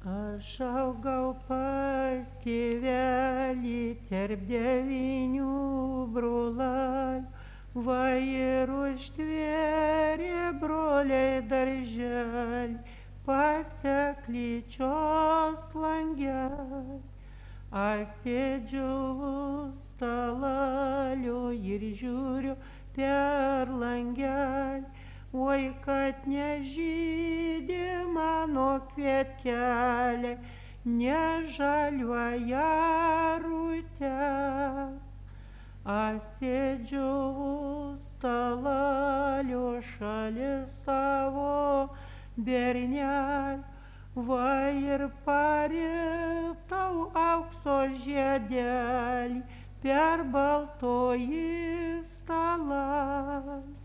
Aš augau pas tėvelį tarp 9 brolių, va ir užtvėrė broliai darželį pas seklyčios langelį. Aš sėdžiu už stalelio ir žiūriu per langelį, oi kad nežydi mano kvietkeliai, nežaliuoja rūtės. Aš sėdžiu už stalelio šalia savo bernelį, va ir paritau aukso žiedelį per baltojį stalelį.